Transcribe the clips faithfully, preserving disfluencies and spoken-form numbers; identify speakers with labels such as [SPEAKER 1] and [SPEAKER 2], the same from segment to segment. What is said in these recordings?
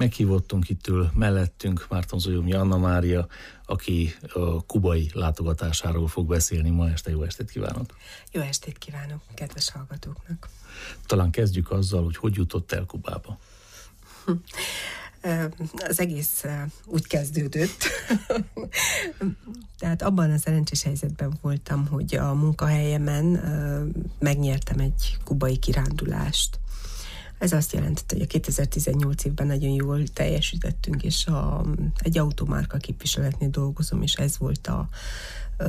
[SPEAKER 1] Meghívottunk itt ül mellettünk Márton-Zólyomnyi Anna Mária, aki a kubai látogatásáról fog beszélni ma este. Jó estét kívánok!
[SPEAKER 2] Jó estét kívánok kedves hallgatóknak!
[SPEAKER 1] Talán kezdjük azzal, hogy hogy jutott el Kubába.
[SPEAKER 2] Az egész úgy kezdődött. Tehát abban a szerencsés helyzetben voltam, hogy a munkahelyemen megnyertem egy kubai kirándulást. Ez azt jelentette, hogy a kétezer-tizennyolc évben nagyon jól teljesítettünk, és a, egy automárka képviseletnél dolgozom, és ez volt a ö,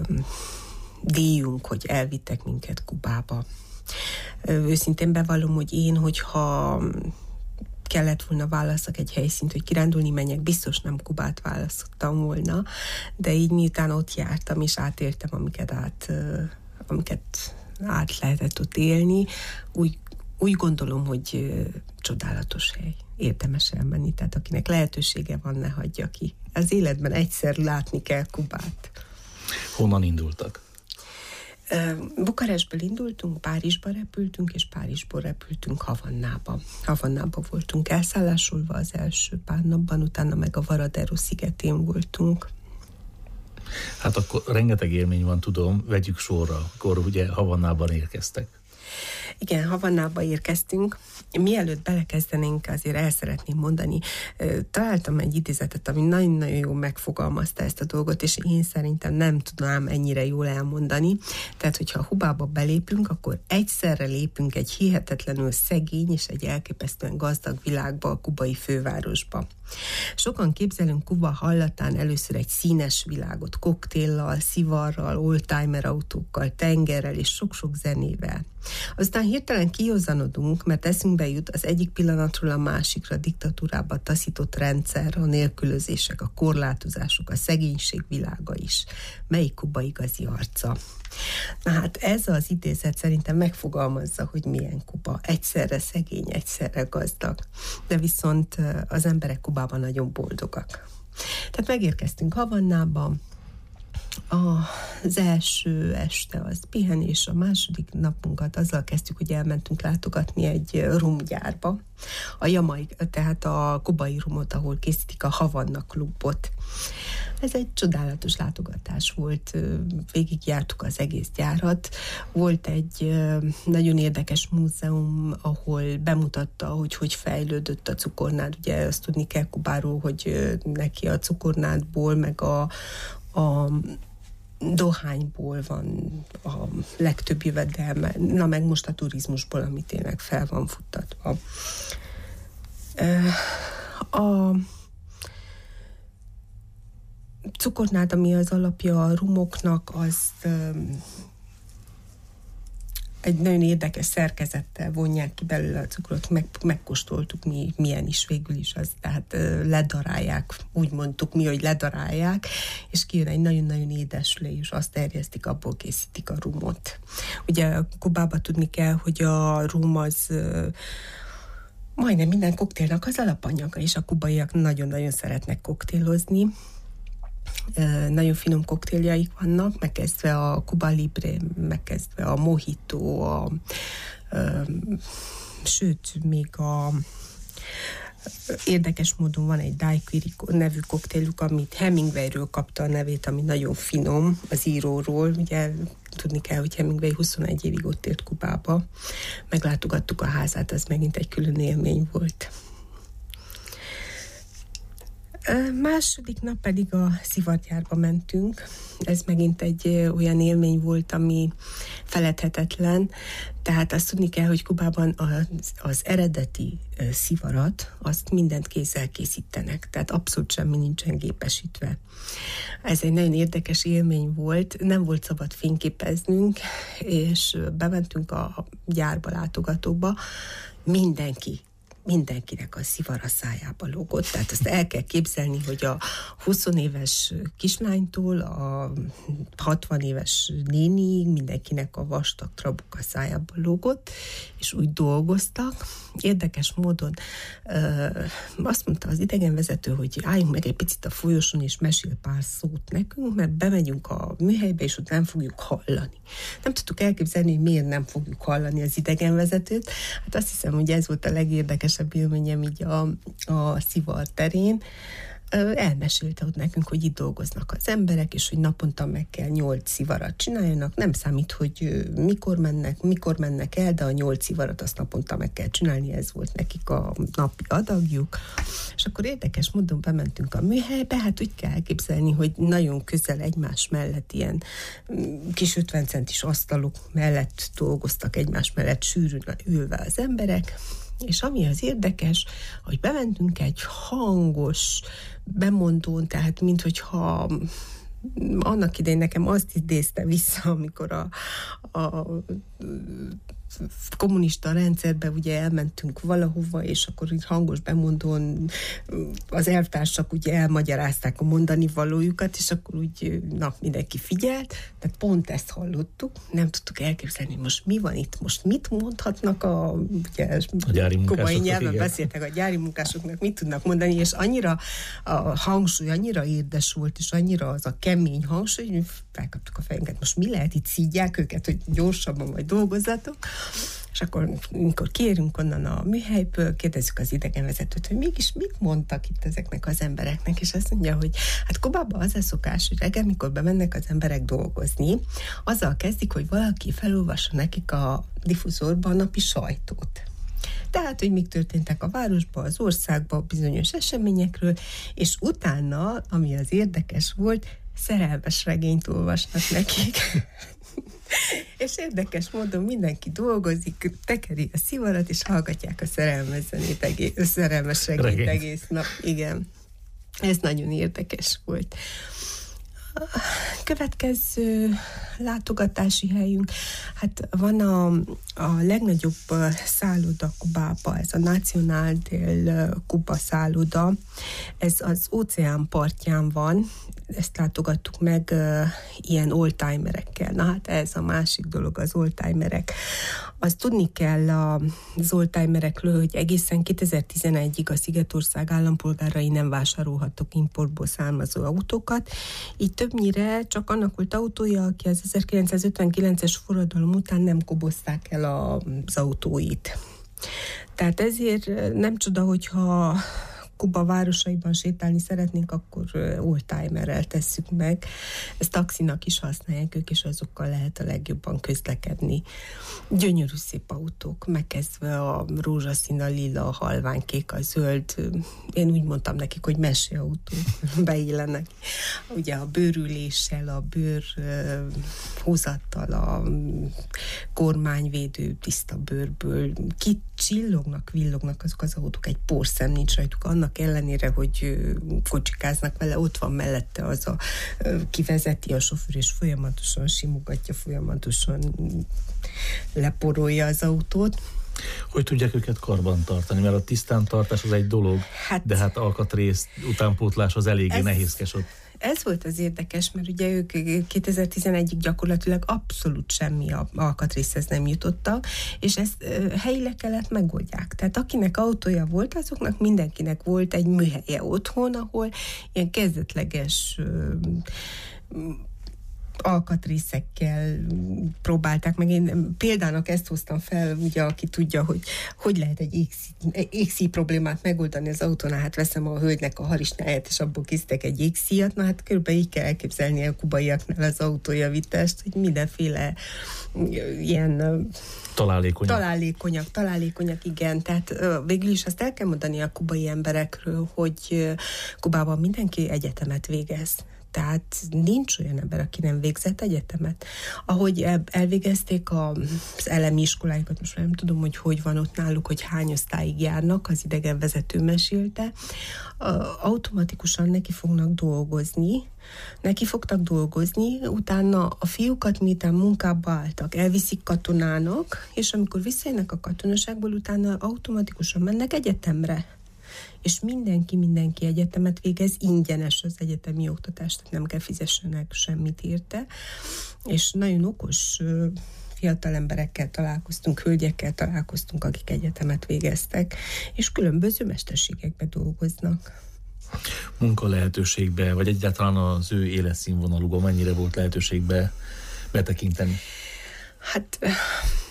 [SPEAKER 2] díjunk, hogy elvittek minket Kubába. Őszintén bevallom, hogy én, hogyha kellett volna válaszok egy helyszínt, hogy kirándulni menjek, biztos nem Kubát választottam volna, de így miután ott jártam, és átéltem, amiket át, amiket át lehetett ott élni, úgy Úgy gondolom, hogy csodálatos hely, érdemes elmenni, tehát akinek lehetősége van, ne hagyja ki. Az életben egyszer látni kell Kubát.
[SPEAKER 1] Honnan indultak?
[SPEAKER 2] Bukarestből indultunk, Párizsba repültünk, és Párizsból repültünk Havannába. Havannába voltunk elszállásolva az első pár napban, utána meg a Varadero szigetén voltunk.
[SPEAKER 1] Hát akkor rengeteg élmény van, tudom, vegyük sorra, akkor ugye Havannában érkeztek.
[SPEAKER 2] Igen, Havannába érkeztünk. Mielőtt belekezdenénk, azért el szeretném mondani, találtam egy idézetet, ami nagyon-nagyon jól megfogalmazta ezt a dolgot, és én szerintem nem tudnám ennyire jól elmondani. Tehát, hogyha a Kubába belépünk, akkor egyszerre lépünk egy hihetetlenül szegény és egy elképesztően gazdag világba, a kubai fővárosba. Sokan képzelünk Kuba hallatán először egy színes világot, koktéllal, szivarral, oldtimer autókkal, tengerrel és sok-sok zenével. Aztán hirtelen kihozzanodunk, mert eszünkbe jut az egyik pillanatról a másikra diktatúrába taszított rendszer, a nélkülözések, a korlátozások, a szegénység világa is. Melyik Kuba igazi arca? Na hát ez az idézet szerintem megfogalmazza, hogy milyen Kuba. Egyszerre szegény, egyszerre gazdag. De viszont az emberek Kubában nagyon boldogak. Tehát megérkeztünk Havannába, az első este az pihenés, a második napunkat azzal kezdtük, hogy elmentünk látogatni egy rumgyárba, a jamai, tehát a kubai rumot, ahol készítik a Havanna klubot. Ez egy csodálatos látogatás volt, végigjártuk az egész gyárat. Volt egy nagyon érdekes múzeum, ahol bemutatta, hogy hogy fejlődött a cukornád. Ugye azt tudni kell Kubáról, hogy neki a cukornádból, meg a, a dohányból van a legtöbb jövedelme, na meg most a turizmusból, ami tényleg fel van futtatva. A cukornád, ami az alapja a rumoknak, az egy nagyon érdekes szerkezettel vonják ki belőle a cukrot, meg, megkóstoltuk mi, milyen is végül is az, tehát ledarálják, úgy mondtuk mi, hogy ledarálják, és kijön egy nagyon-nagyon édes lé, és azt terjesztik, abból készítik a rumot. Ugye Kubába tudni kell, hogy a rum az majdnem minden koktélnak az alapanyaga, és a kubaiak nagyon-nagyon szeretnek koktélozni. Nagyon finom koktéljaik vannak, megkezdve a Cuba Libre, megkezdve a Mojito, a, ö, sőt, még a érdekes módon van egy Daiquiri nevű koktéljuk, amit Hemingwayről kapta a nevét, ami nagyon finom, az íróról. Ugye tudni kell, hogy Hemingway huszonegy évig ott élt Kubába. Meglátogattuk a házát, az megint egy külön élmény volt. Második nap pedig a szivargyárba mentünk. Ez megint egy olyan élmény volt, ami feledhetetlen. Tehát azt tudni kell, hogy Kubában az, az eredeti szivarat, azt mindent kézzel készítenek. Tehát abszolút semmi nincsen gépesítve. Ez egy nagyon érdekes élmény volt. Nem volt szabad fényképeznünk, és bementünk a gyárba, látogatóba. Mindenki mindenkinek a szivar a szájába lógott. Tehát azt el kell képzelni, hogy a húsz éves kislánytól a hatvan éves néniig mindenkinek a vastag trabuk a szájába lógott, és úgy dolgoztak. Érdekes módon ö, azt mondta az idegenvezető, hogy álljunk meg egy picit a folyosón, és mesél pár szót nekünk, mert bemegyünk a műhelybe, és ott nem fogjuk hallani. Nem tudtuk elképzelni, hogy miért nem fogjuk hallani az idegenvezetőt. Hát azt hiszem, hogy ez volt a legérdekesebb legérdekesebb élményem így a, a Szivar terén. Elmesélte ott nekünk, hogy itt dolgoznak az emberek, és hogy naponta meg kell nyolc szivarat csináljanak. Nem számít, hogy mikor mennek, mikor mennek el, de a nyolc szivarat azt naponta meg kell csinálni, ez volt nekik a napi adagjuk. És akkor érdekes módon bementünk a műhelybe, hát úgy kell elképzelni, hogy nagyon közel egymás mellett ilyen kis ötven centis asztalok mellett dolgoztak egymás mellett sűrűn ülve az emberek. És ami az érdekes, hogy bementünk egy hangos bemondón, tehát minthogyha annak idején nekem azt idézte vissza, amikor a, a kommunista rendszerben ugye elmentünk valahova, és akkor így hangos bemondón az elvtársak ugye elmagyarázták a mondani valójukat, és akkor úgy, na, mindenki figyelt, tehát pont ezt hallottuk, nem tudtuk elképzelni, most mi van itt, most mit mondhatnak a, ugye,
[SPEAKER 1] a gyári
[SPEAKER 2] kubai nyelven
[SPEAKER 1] igen.
[SPEAKER 2] beszéltek a gyári munkásoknak, mit tudnak mondani, és annyira a hangsúly, annyira érdes volt, és annyira az a kemény hangsúly, hogy felkaptuk a fejünket, most mi lehet, itt szídják őket, hogy gyorsabban majd dolgozzatok. És akkor, amikor kérünk onnan a műhelyből, kérdezzük az idegenvezetőt, hogy mégis mit mondtak itt ezeknek az embereknek, és azt mondja, hogy hát Kubában az a szokás, hogy reggel, mikor bemennek az emberek dolgozni, azzal kezdik, hogy valaki felolvassa nekik a diffuzorba a napi sajtót. Tehát, hogy mik történtek a városban, az országban, bizonyos eseményekről, és utána, ami az érdekes volt, szerelmes regényt olvasnak nekik. És érdekes módon mindenki dolgozik, tekeri a szivarat, és hallgatják a szerelmes zenét, egész, a szerelmes regényt Regény. egész nap. Igen. Ez nagyon érdekes volt. Következő látogatási helyünk, hát van a, a legnagyobb szálloda Kubában, ez a Nacional del Cuba szálloda, ez az óceán partján van, ezt látogattuk meg uh, ilyen oldtimerekkel. Na hát ez a másik dolog, az oldtimerek. Azt tudni kell az oldtimerekről, hogy egészen kétezer-tizenegyig a Szigetország állampolgárai nem vásárolhattak importból származó autókat, így többnyire csak annak volt autója, aki az ezerkilencszázötvenkilences forradalom után nem kobozták el az autóit. Tehát ezért nem csoda, hogyha Kuba városaiban sétálni szeretnénk, akkor oldtimerrel tesszük meg. Ezt taxinak is használják ők, és azokkal lehet a legjobban közlekedni. Gyönyörű szép autók, megkezdve a rózsaszín, a lila, a halványkék, a zöld. Én úgy mondtam nekik, hogy meseautó beillenek. Ugye a bőrüléssel, a bőr húzattal, a kormányvédő tiszta bőrből ki csillognak, villognak azok az autók, egy porszem nincs rajtuk, annak ellenére, hogy kocsikáznak vele, ott van mellette az a kivezeti a sofőr, és folyamatosan simogatja, folyamatosan leporolja az autót.
[SPEAKER 1] Hogy tudják őket karban tartani? Mert a tisztántartás az egy dolog, hát, de hát alkatrész utánpótlás az eléggé ez, nehézkes ott.
[SPEAKER 2] Ez volt az érdekes, mert ugye ők kétezer-tizenegyig gyakorlatilag abszolút semmi alkatrészhez nem jutottak, és ezt helyileg kellett megoldják. Tehát akinek autója volt, azoknak mindenkinek volt egy műhelye otthon, ahol ilyen kezdetleges alkatrészekkel próbálták meg. Én példának ezt hoztam fel, ugye, aki tudja, hogy hogy lehet egy égszí, égszí problémát megoldani az autónál, hát veszem a hölgynek a harisnyáját, és abból készítek egy égszíjat, na hát körülbelül így kell elképzelni a kubaiaknál az autójavítást, hogy mindenféle ilyen
[SPEAKER 1] találékonyak.
[SPEAKER 2] Találékonyak, találékonyak, igen. Tehát végül is azt el kell mondani a kubai emberekről, hogy Kubában mindenki egyetemet végez. Tehát nincs olyan ember, aki nem végzett egyetemet. Ahogy elvégezték az elemi iskoláikat, most nem tudom, hogy hogy van ott náluk, hogy hány osztályig járnak, az idegenvezető mesélte, automatikusan neki fognak dolgozni, neki fogtak dolgozni, utána a fiúkat, miután munkába álltak, elviszik katonának, és amikor visszajönnek a katonaságból, utána automatikusan mennek egyetemre. És mindenki, mindenki egyetemet végez, ingyenes az egyetemi oktatás, tehát nem kell fizessenek semmit érte, és nagyon okos fiatal emberekkel találkoztunk, hölgyekkel találkoztunk, akik egyetemet végeztek, és különböző mesterségekben dolgoznak.
[SPEAKER 1] Munka lehetőségbe, vagy egyáltalán az ő életszínvonalukban mennyire volt lehetőségbe betekinteni?
[SPEAKER 2] Hát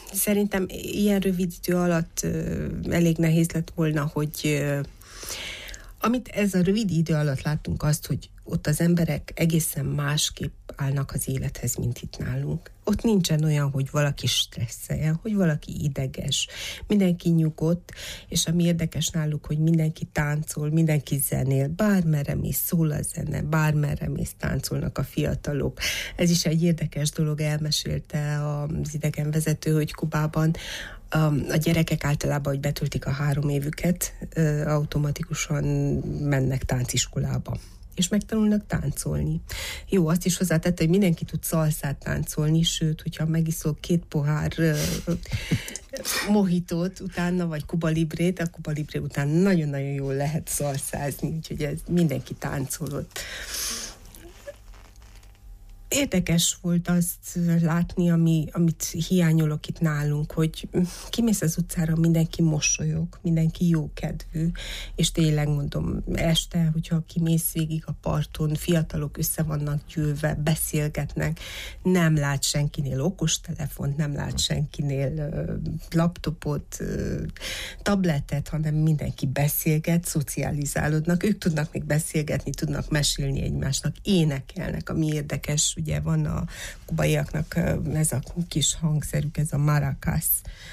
[SPEAKER 2] szerintem ilyen rövid idő alatt elég nehéz lett volna, hogy amit ez a rövid idő alatt láttunk azt, hogy ott az emberek egészen másképp állnak az élethez, mint itt nálunk. Ott nincsen olyan, hogy valaki stresszeljen, hogy valaki ideges. Mindenki nyugodt, és ami érdekes náluk, hogy mindenki táncol, mindenki zenél, bármerre mész, szól a zene, bármerre mész, táncolnak a fiatalok. Ez is egy érdekes dolog, elmesélte az idegenvezető, hogy Kubában a gyerekek általában, hogy betöltik a három évüket, automatikusan mennek tánciskolába, és megtanulnak táncolni. Jó, azt is hozzátette, hogy mindenki tud szalszát táncolni, sőt, hogyha megiszol két pohár mohitót utána, vagy Cuba Librét, a Cuba Libre után nagyon-nagyon jól lehet szalszázni, úgyhogy ez mindenki táncolott. Érdekes volt azt látni, ami, amit hiányolok itt nálunk, hogy kimész az utcára, mindenki mosolyog, mindenki jókedvű, és tényleg mondom, este, hogyha kimész végig a parton, fiatalok össze vannak gyűlve, beszélgetnek, nem lát senkinél okostelefont, nem lát senkinél uh, laptopot, uh, tabletet, hanem mindenki beszélget, szocializálódnak, ők tudnak még beszélgetni, tudnak mesélni egymásnak, énekelnek, ami érdekes, ugye van a kubaiaknak ez a kis hangszerük, ez a maracas,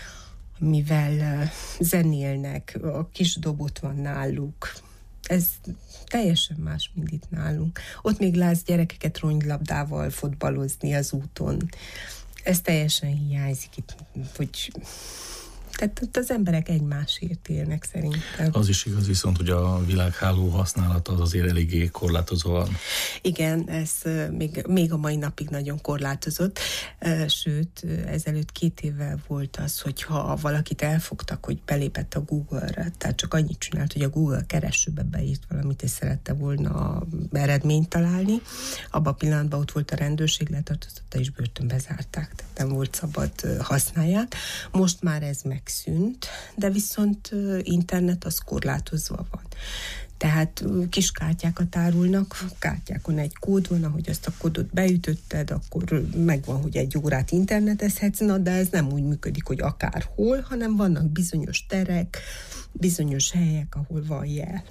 [SPEAKER 2] mivel zenélnek, a kis dobot van náluk. Ez teljesen más, mint itt nálunk. Ott még látsz gyerekeket ronylabdával fotbalozni az úton. Ez teljesen hiányzik itt, hogy tehát az emberek egymásért élnek szerintem.
[SPEAKER 1] Az is igaz viszont, hogy a világháló használata az azért eléggé korlátozóan.
[SPEAKER 2] Igen, ez még, még a mai napig nagyon korlátozott. Sőt, ezelőtt két évvel volt az, hogyha valakit elfogtak, hogy belépett a Google-re, tehát csak annyit csinált, hogy a Google keresőbe beírt valamit, és szerette volna eredményt találni. Abban a pillanatban ott volt a rendőrség, letartóztatta és börtönbe zárták, tehát nem volt szabad használják. Most már ez meg szűnt, de viszont internet az korlátozva van. Tehát kis kártyákat árulnak, kártyákon egy kód van, ahogy azt a kódot beütötted, akkor megvan, hogy egy órát internetezhetsz, na, de ez nem úgy működik, hogy akárhol, hanem vannak bizonyos terek, bizonyos helyek, ahol van jel.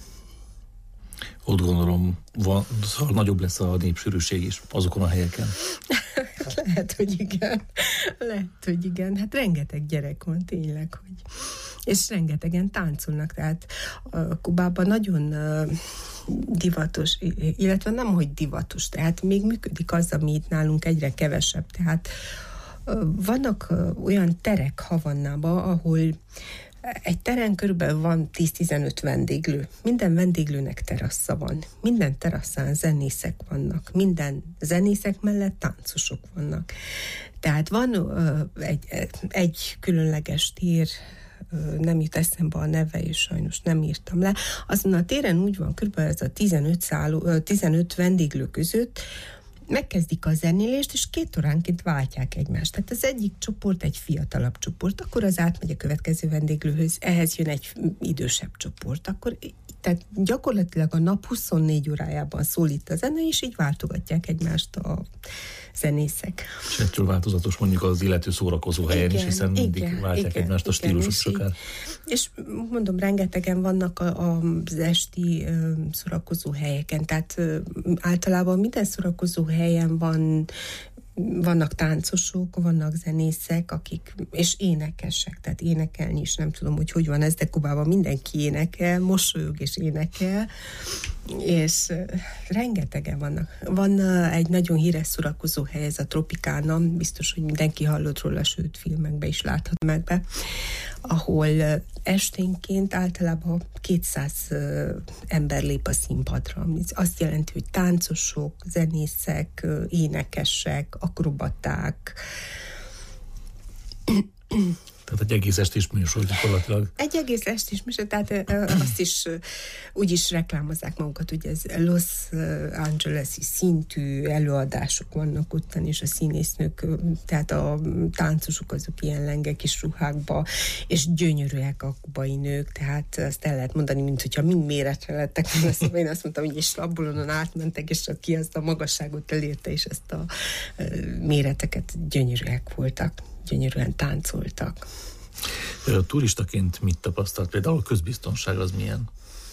[SPEAKER 1] Ott gondolom, van, szóval nagyobb lesz a népsűrűség is azokon a helyeken.
[SPEAKER 2] Lehet, hogy igen. Lehet, hogy igen. Hát rengeteg gyerek van tényleg, hogy... és rengetegen táncolnak, tehát uh, Kubában nagyon uh, divatos, illetve nem, hogy divatos, tehát még működik az, ami itt nálunk egyre kevesebb, tehát uh, vannak uh, olyan terek Havannában, ahol egy teren körülbelül van tíz-tizenöt vendéglő. Minden vendéglőnek terasza van. Minden teraszán zenészek vannak. Minden zenészek mellett táncosok vannak. Tehát van uh, egy, egy különleges tér, uh, nem jut eszembe a neve, és sajnos nem írtam le. Azon a téren úgy van, körülbelül ez a tizenöt, szálló, uh, tizenöt vendéglő között megkezdik a zenélést, és két óránként váltják egymást. Tehát az egyik csoport egy fiatalabb csoport, akkor az átmegy a következő vendéglőhöz, ehhez jön egy idősebb csoport, akkor tehát gyakorlatilag a nap huszonnégy órájában szól itt a zene, és így váltogatják egymást a zenészek.
[SPEAKER 1] És ettől változatos mondjuk az illető szórakozó helyen igen, is, hiszen mindig igen, váltják igen, egymást a stílusok akár.
[SPEAKER 2] És mondom, rengetegen vannak a, az esti ö, szórakozó helyeken, tehát ö, általában minden szórakozó helyen van vannak táncosok, vannak zenészek, akik, és énekesek, tehát énekelni is nem tudom, hogy hogy van ez, de Kubában mindenki énekel, mosolyog és énekel, és uh, rengetegen vannak. Van uh, egy nagyon híres szórakozó hely, ez a Tropicana, biztos, hogy mindenki hallott róla, sőt, filmekbe is láthat meg be, ahol uh, esténként általában kétszáz uh, ember lép a színpadra. Ez azt jelenti, hogy táncosok, zenészek, uh, énekesek, akrobaták.
[SPEAKER 1] Tehát egy egész estés műsor gyakorlatilag.
[SPEAKER 2] Egy egész estés műsor, tehát azt is úgy is reklámozzák magukat, ugye ez Los Angeles-i szintű előadások vannak ottan, és a színésznők, tehát a táncosok azok ilyen lenge kis ruhákba, és gyönyörűek a kubai nők, tehát azt el lehet mondani, mint hogyha mind méretre lettek volna, szóval én azt mondtam, hogy és labbolonon átmentek, és ki azt a magasságot elérte, és ezt a méreteket gyönyörűek voltak. gyönyörűen táncoltak.
[SPEAKER 1] Turistaként mit tapasztalt? Például a közbiztonság az milyen?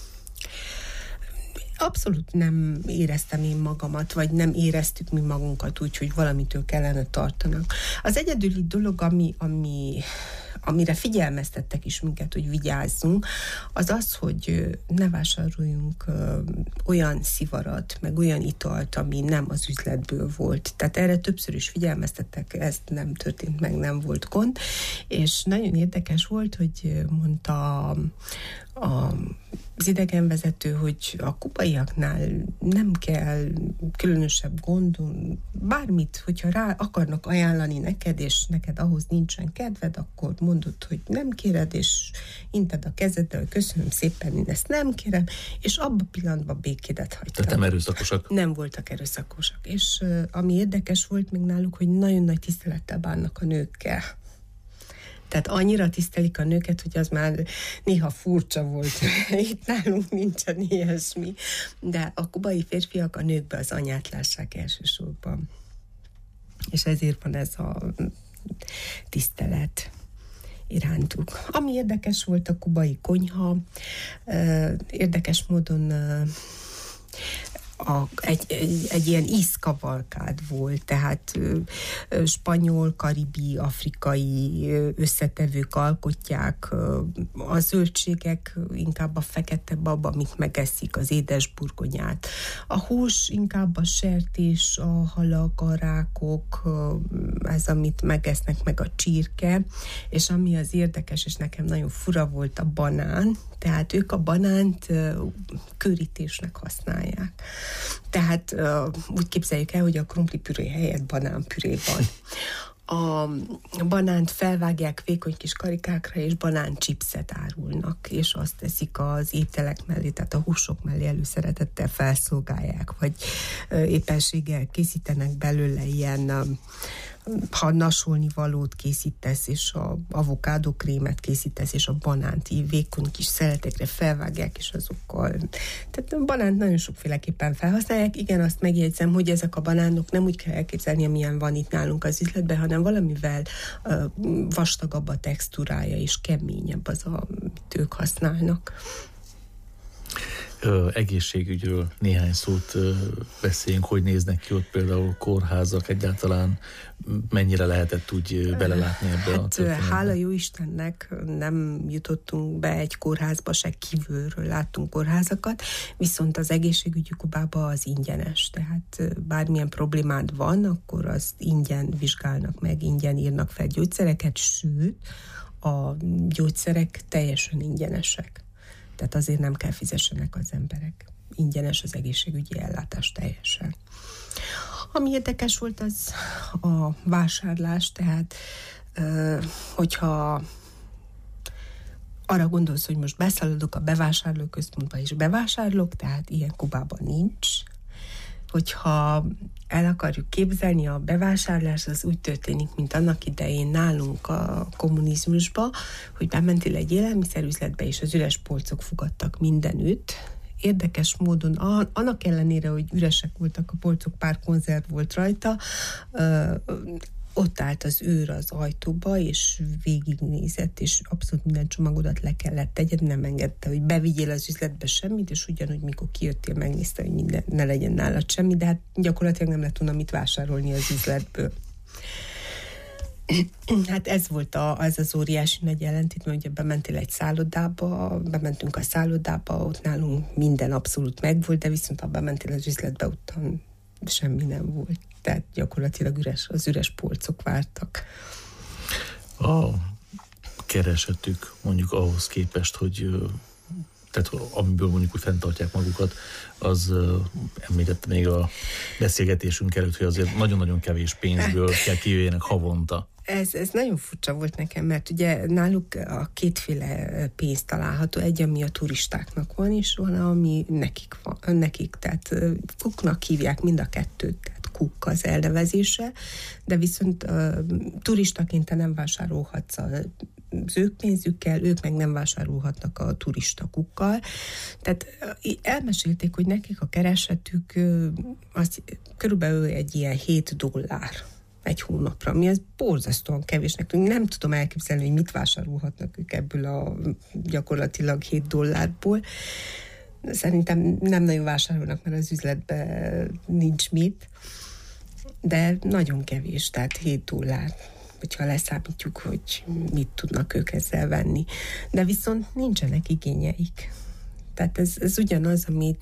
[SPEAKER 2] Abszolút nem éreztem én magamat, vagy nem éreztük mi magunkat úgy, hogy valamitől kellene tartanak. Az egyedüli dolog, ami, ami, amire figyelmeztettek is minket, hogy vigyázzunk, az az, hogy ne vásároljunk olyan szivarat, meg olyan italt, ami nem az üzletből volt. Tehát erre többször is figyelmeztettek, ez nem történt meg, nem volt gond. És nagyon érdekes volt, hogy mondta a az idegenvezető, hogy a kubaiaknál nem kell különösebb gond, bármit, hogyha rá akarnak ajánlani neked, és neked ahhoz nincsen kedved, akkor mondod, hogy nem kéred, és inted a kezeddel, köszönöm szépen, én ezt nem kérem, és abban a pillanatban békédet hagytak.
[SPEAKER 1] Tehát nem erőszakosak?
[SPEAKER 2] Nem voltak erőszakosak. És uh, ami érdekes volt még náluk, hogy nagyon nagy tisztelettel bánnak a nőkkel. Tehát annyira tisztelik a nőket, hogy az már néha furcsa volt. Itt nálunk nincsen ilyesmi. De a kubai férfiak a nőkbe az anyát lássák elsősorban. És ezért van ez a tisztelet irántuk. Ami érdekes volt a kubai konyha, érdekes módon A, egy, egy, egy ilyen ízkavalkád volt, tehát ö, ö, spanyol, karibi, afrikai ö, összetevők alkotják, ö, a zöldségek inkább a fekete bab, amit megeszik, az édes burgonyát. A hús inkább a sertés, a halak, a rákok, ö, ez, amit megesznek, meg a csirke, és ami az érdekes, és nekem nagyon fura volt, a banán, tehát ők a banánt ö, körítésnek használják. Tehát uh, úgy képzeljük el, hogy a krumplipüré helyett banánpüré van. A banánt felvágják vékony kis karikákra, és banáncsipszet árulnak, és azt teszik az ételek mellé, tehát a húsok mellé előszeretettel felszolgálják, vagy uh, éppenséggel készítenek belőle ilyen uh, ha nasolni valót készítesz, és a avokádó krémet készítesz, és a banánt így vékony kis szeletekre felvágják, és azokkal. Tehát a banánt nagyon sokféleképpen felhasználják. Igen, azt megjegyzem, hogy ezek a banánok nem úgy kell elképzelni, amilyen van itt nálunk az üzletben, hanem valamivel uh, vastagabb a textúrája, és keményebb az, amit ők használnak.
[SPEAKER 1] Ö, egészségügyről néhány szót ö, beszéljünk, hogy néznek ki ott például kórházak, egyáltalán mennyire lehetett úgy ö, belelátni ebbe hát, a történetbe?
[SPEAKER 2] Hála jó Istennek nem jutottunk be egy kórházba, se kívülről láttunk kórházakat, viszont az egészségügyi Kubában az ingyenes, tehát bármilyen problémád van, akkor azt ingyen vizsgálnak meg, ingyen írnak fel gyógyszereket, sőt, a gyógyszerek teljesen ingyenesek. Tehát azért nem kell fizessenek az emberek. Ingyenes az egészségügyi ellátás teljesen. Ami érdekes volt, az a vásárlás, tehát hogyha arra gondolsz, hogy most beszaladok a bevásárlóközpontba és bevásárlok, tehát ilyen Kubában nincs. Hogyha el akarjuk képzelni, a bevásárlás az úgy történik, mint annak idején nálunk a kommunizmusba, hogy bementél egy élelmiszerüzletbe, és az üres polcok fogadtak mindenütt. Érdekes módon, annak ellenére, hogy üresek voltak a polcok, pár konzerv volt rajta, ott állt az őr az ajtóba, és végignézett, és abszolút minden csomagodat le kellett tegyed, nem engedte, hogy bevigyél az üzletbe semmit, és ugyanúgy, mikor kijöttél, megnézte, hogy minden, ne legyen nálad semmi, de hát gyakorlatilag nem lett volna mit vásárolni az üzletből. Hát ez volt a, az az óriási nagy jelentét, hogy bementél egy szállodába, bementünk a szállodába, ott nálunk minden abszolút megvolt, de viszont ha bementél az üzletbe, ott semmi nem volt. Tehát gyakorlatilag üres, az üres polcok vártak.
[SPEAKER 1] A keresetük mondjuk ahhoz képest, hogy tehát amiből mondjuk úgy fenntartják magukat, az említette még a beszélgetésünk előtt, hogy azért nagyon-nagyon kevés pénzből kell kijöjjenek havonta. Ez,
[SPEAKER 2] ez nagyon furcsa volt nekem, mert ugye náluk a kétféle pénz található, egy, ami a turistáknak van, és van, ami nekik van, nekik, tehát kuknak hívják mind a kettőt, tehát kuk az elnevezése, de viszont uh, turistaként te nem vásárolhatsz az ők pénzükkel, ők meg nem vásárolhatnak a turistakukkal. Tehát elmesélték, hogy nekik a keresetük az körülbelül egy ilyen hét dollár. egy hónapra, ami az borzasztóan kevés nekünk. Nem tudom elképzelni, hogy mit vásárolhatnak ők ebből a gyakorlatilag hét dollárból. Szerintem nem nagyon vásárolnak, mert az üzletben nincs mit, de nagyon kevés, tehát hét dollár, hogyha leszámítjuk, hogy mit tudnak ők ezzel venni. De viszont nincsenek igényeik. Tehát ez, ez ugyanaz, amit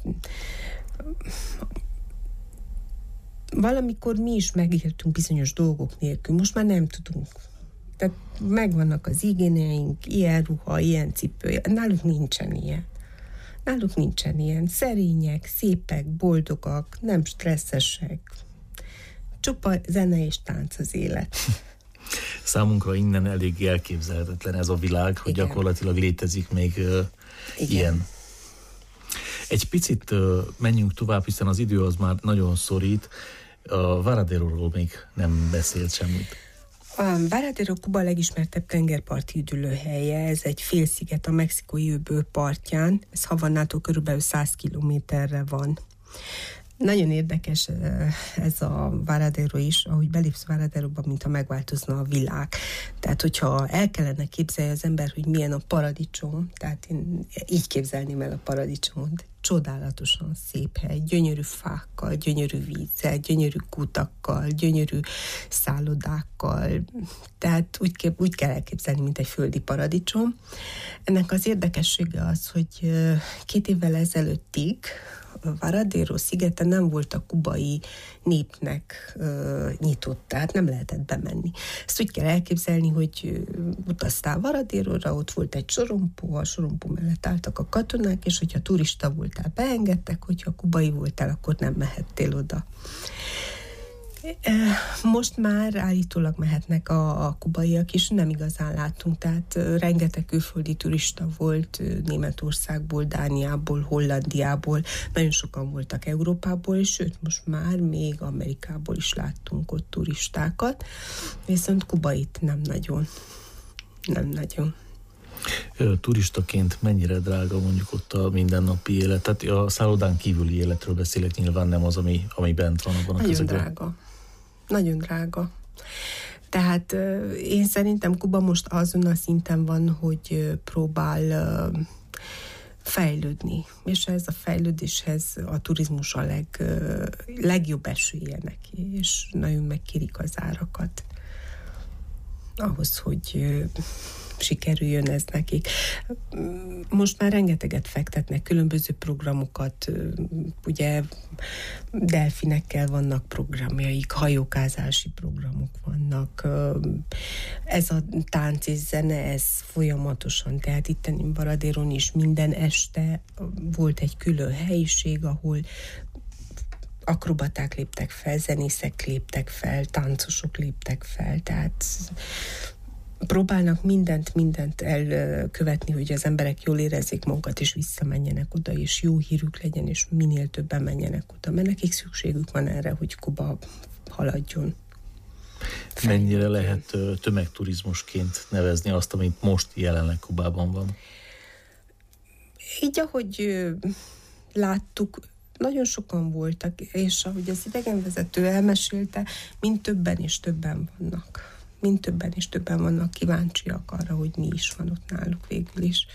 [SPEAKER 2] valamikor mi is megéltünk bizonyos dolgok nélkül, most már nem tudunk. Tehát megvannak az igényeink, ilyen ruha, ilyen cipő, náluk nincsen ilyen. Náluk nincsen ilyen. Szerények, szépek, boldogak, nem stresszesek. Csupa zene és tánc az élet.
[SPEAKER 1] Számunkra innen elég elképzelhetetlen ez a világ, hogy Igen. gyakorlatilag létezik még uh, ilyen. Egy picit uh, menjünk tovább, hiszen az idő az már nagyon szorít. A Varadero-ról még nem beszélt semmit.
[SPEAKER 2] A Varadero Kuba legismertebb tengerparti üdülőhelye, ez egy félsziget a mexikói öböl partján, ez Havannától körülbelül száz kilométerre van. Nagyon érdekes ez a Varadero is, ahogy belépsz Varaderoba, mintha megváltozna a világ. Tehát, hogyha el kellene képzelni az ember, hogy milyen a paradicsom, tehát én így képzelném el a paradicsomot, csodálatosan szép hely, gyönyörű fákkal, gyönyörű vízzel, gyönyörű kutakkal, gyönyörű szállodákkal, tehát úgy, kép, úgy kell elképzelni, mint egy földi paradicsom. Ennek az érdekessége az, hogy két évvel ezelőttig Varadero szigete nem volt a kubai népnek uh, nyitott, tehát nem lehetett bemenni. Ezt úgy kell elképzelni, hogy uh, utaztál Varadero-ra, ott volt egy sorompó, a sorompó mellett álltak a katonák, és hogyha turista voltál, beengedtek, hogyha kubai voltál, akkor nem mehettél oda. Most már állítólag mehetnek a, a kubaiak, és nem igazán látunk, tehát rengeteg külföldi turista volt Németországból, Dániából, Hollandiából, nagyon sokan voltak Európából, és sőt, most már még Amerikából is láttunk ott turistákat, viszont Kubait nem nagyon. Nem nagyon.
[SPEAKER 1] Turistaként mennyire drága mondjuk ott a mindennapi élet? Tehát a szállodán kívüli életről beszélek, nyilván nem az, ami, ami bent van abban a
[SPEAKER 2] Nagyon
[SPEAKER 1] közegben.
[SPEAKER 2] drága. Nagyon drága. Tehát én szerintem Kuba most azon a szinten van, hogy próbál fejlődni, és ez a fejlődéshez a turizmus a leg, legjobb esélye neki, és nagyon megkérik az árakat ahhoz, hogy sikerüljön ez nekik. Most már rengeteget fektetnek, különböző programokat, ugye delfinekkel vannak programjaik, hajókázási programok vannak, ez a tánc és zene, ez folyamatosan, tehát itt Varadéron is minden este volt egy külön helyiség, ahol akrobaták léptek fel, zenészek léptek fel, táncosok léptek fel, tehát próbálnak mindent, mindent elkövetni, hogy az emberek jól érezzék magukat, és visszamenjenek oda, és jó hírük legyen, és minél többen menjenek oda, mert nekik szükségük van erre, hogy Kuba haladjon.
[SPEAKER 1] Mennyire lehet tömegturizmusként nevezni azt, amit most jelenleg Kubában van?
[SPEAKER 2] Így, ahogy láttuk, nagyon sokan voltak, és ahogy az idegenvezető elmesélte, mind többen és többen vannak. Mind többen és többen vannak kíváncsiak arra, hogy mi is van ott náluk végül is.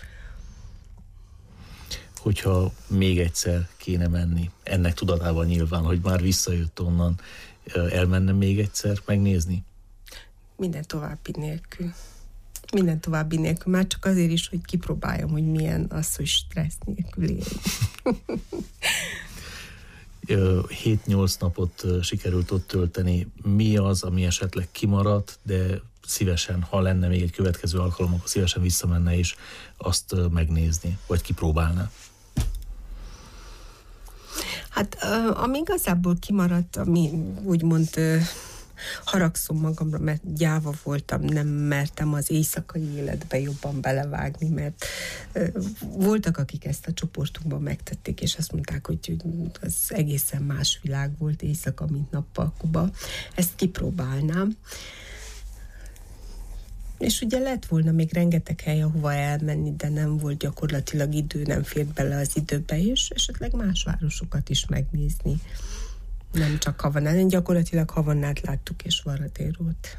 [SPEAKER 1] Hogyha még egyszer kéne menni, ennek tudatában nyilván, hogy már visszajött onnan, elmennem még egyszer megnézni?
[SPEAKER 2] Minden további nélkül. Minden további nélkül. Már csak azért is, hogy kipróbáljam, hogy milyen az, hogy stressz nélkül élni.
[SPEAKER 1] hét-nyolc napot sikerült ott tölteni. Mi az, ami esetleg kimaradt, de szívesen, ha lenne még egy következő alkalom, akkor szívesen visszamenne és azt megnézni, vagy kipróbálná?
[SPEAKER 2] Hát ami igazából kimaradt, ami úgymond haragszom magamra, mert gyáva voltam, nem mertem az éjszakai életbe jobban belevágni, mert voltak, akik ezt a csoportunkban megtették, és azt mondták, hogy az egészen más világ volt éjszaka, mint nappal Kuba. Ezt kipróbálnám. És ugye lett volna még rengeteg hely, ahova elmenni, de nem volt gyakorlatilag idő, nem fért bele az időbe, és esetleg más városokat is megnézni. Nem csak Havannát, gyakorlatilag Havannát láttuk, és Varadérót.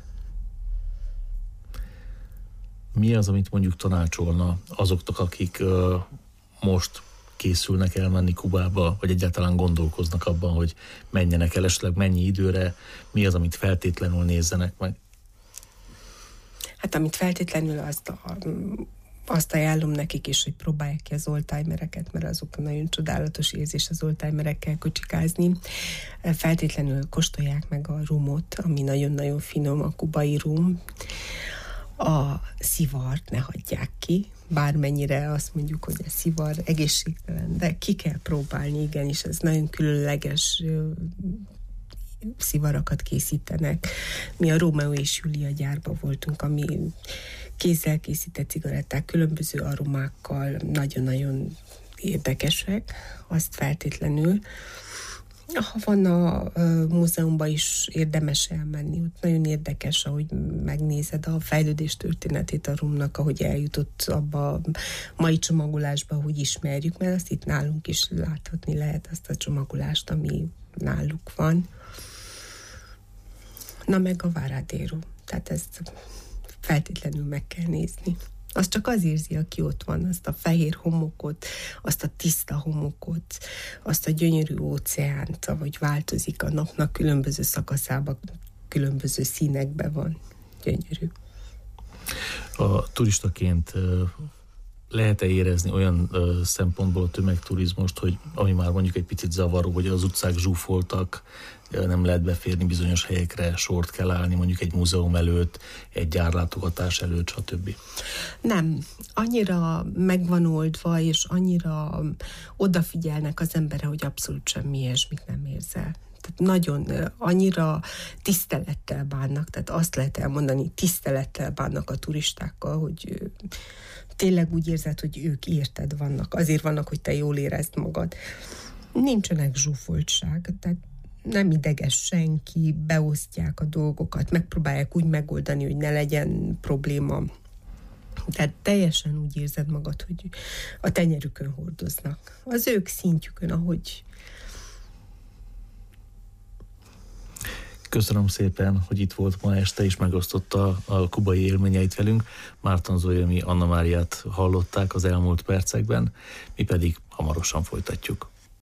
[SPEAKER 1] Mi az, amit mondjuk tanácsolna azoknak, akik uh, most készülnek elmenni Kubába, vagy egyáltalán gondolkoznak abban, hogy menjenek el, esetleg mennyi időre, mi az, amit feltétlenül nézzenek meg?
[SPEAKER 2] Hát amit feltétlenül azt, a, azt ajánlom nekik is, hogy próbálják ki az oldtimereket, mert azok nagyon csodálatos érzés az oldtimerekkel kocsikázni. Feltétlenül kóstolják meg a rumot, ami nagyon-nagyon finom, a kubai rum. A szivart ne hagyják ki, bármennyire azt mondjuk, hogy a szivar egészségtelen, de ki kell próbálni, igenis, ez nagyon különleges szivarakat készítenek. Mi a Rómeó és Júlia gyárban voltunk, ami kézzel készített cigaretták, különböző aromákkal, nagyon-nagyon érdekesek, azt feltétlenül. A Havanna múzeumban is érdemes elmenni, ott nagyon érdekes, ahogy megnézed a fejlődés történetét a rumnak, ahogy eljutott abba a mai csomagolásba, hogy ismerjük, mert azt itt nálunk is láthatni lehet, azt a csomagolást, ami náluk van. Na meg a Varadero, tehát ezt feltétlenül meg kell nézni. Az csak az érzi, aki ott van, azt a fehér homokot, azt a tiszta homokot, azt a gyönyörű óceánt, ahogy változik a napnak különböző szakaszában, különböző színekben van. Gyönyörű.
[SPEAKER 1] A turistaként lehet-e érezni olyan szempontból a tömegturizmust, hogy ami már mondjuk egy picit zavaró, hogy az utcák zsúfoltak, nem lehet beférni bizonyos helyekre, sort kell állni, mondjuk egy múzeum előtt, egy gyárlátogatás előtt, stb. Nem.
[SPEAKER 2] Annyira megvan oldva, és annyira odafigyelnek az emberre, hogy abszolút semmi ilyesmit nem érzel. Tehát nagyon, annyira tisztelettel bánnak, tehát azt lehet elmondani, tisztelettel bánnak a turistákkal, hogy tényleg úgy érzed, hogy ők érted vannak. Azért vannak, hogy te jól érezd magad. Nincsenek zsúfoltság, tehát nem ideges senki, beosztják a dolgokat, megpróbálják úgy megoldani, hogy ne legyen probléma. Tehát teljesen úgy érzed magad, hogy a tenyerükön hordoznak. Az ők szintjükön, ahogy...
[SPEAKER 1] Köszönöm szépen, hogy itt volt ma este, és megosztotta a kubai élményeit velünk. Márton Zolyami Anna Máriát hallották az elmúlt percekben, mi pedig hamarosan folytatjuk.